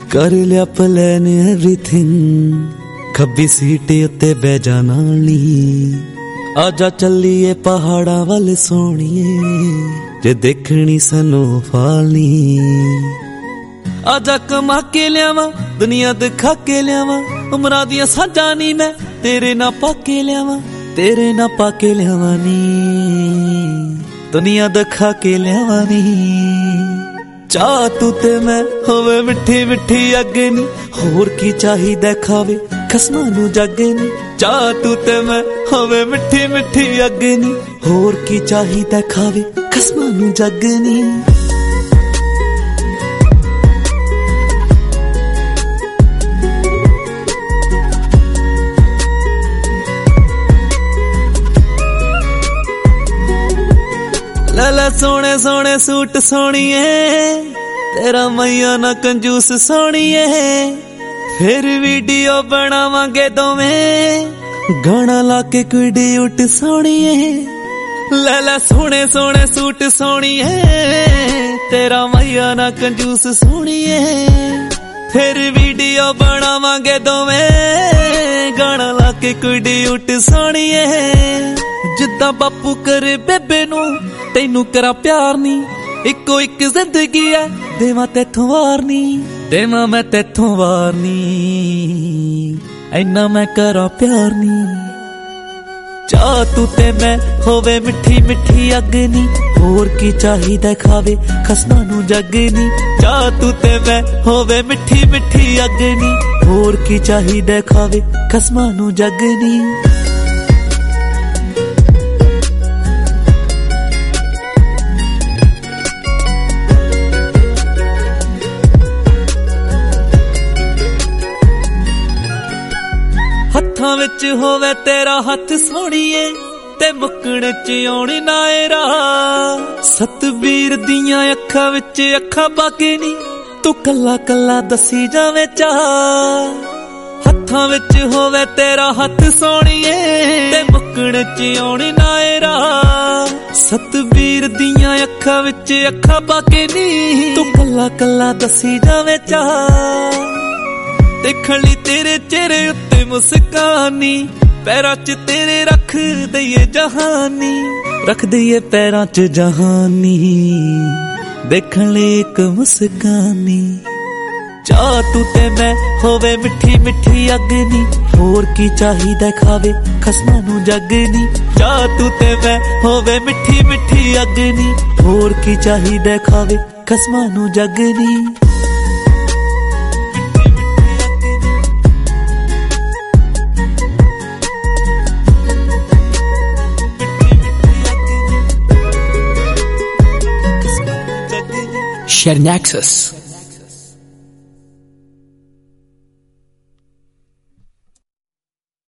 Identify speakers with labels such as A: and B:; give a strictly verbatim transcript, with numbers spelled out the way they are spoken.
A: कर लिया plan everything, खब्बी seat उत्ते बह जाना नी। आजा चलीए पहाड़ा वाल सोहणीए, जे देखनी स्नोफॉल नी। आजा कमा के लियावा दुनिया दिखा के लियावा, उमरां दियां साजां नी मैं तेरे ना पाके लियावा, तेरे ना पाके लियावा नी, दुनिया दिखा के लियावा नी। चाह तू ते मैं होवे मिठी मिठी अगे नी, होर की चाहिदा खावे खसमां नू जग नी। चाह तू ते मैं होवे मिठी मिठी अगे नी, होर की चाहिदा खावे खसमां नू जग नी। लाला सोने सोने सूट सोहणीए, तेरा मैया ना कंजूस सोहणीए। फिर वीडियो बनावांगे दोवें, गाना ला के कुड़ी उठ सोहणीए। लाला सोने सोने सूट सोहणीए, तेरा मैया ना कंजूस सोहणीए। फिर वीडियो बनावांगे दोवें, गाना ला के कुड़ी उठ सोहणीए। जिद्दां बापू करे बेबे नू, तैनू करा प्यार नी। इको इक जिंदगी है, देवां तैथों वार नी, देवां मैं तैथों वार नी, ऐना मैं करा प्यार नी। चाह तू ते मैं होवे मिठी मिठी अग नी, होर की चाहिदा खावे खसमां नू जग नी। चाह तू ते मैं होवे मिठी मिठी अग नी, होर की चाहिदा खावे खसमां नू जग नी। हत्थां विच होवे तेरा हथ सोहणीए, ते मुक्कण च आउणी ना ए राह। सतबीर दियां अखां विच अखां पाके नी, तू कल्ला कल्ला दसी जावे चाह। हत्थां विच होवे तेरा हथ सोहणीए, ते मुक्कण च आउणी ना ए राह। सतबीर दियां अखां विच अखां पाके नी, तू कल्ला कल्ला दसी जावे चाह। देखण लई तेरे चेहरे उत्ते मुस्कानी, पैरां च तेरे रख दईए जहानी, रख दईए पैरां च जहानी। देखण लई इक मुस्कानी। चाह तू ते मैं होवे मिठी मिठी अग नी, होर की चाहिदा खावे खसमां नू जग नी। चाह तू ते मैं होवे मिठी मिठी अग नी, होर की चाहिदा खावे खसमां नू जग नी।
B: Sharing access.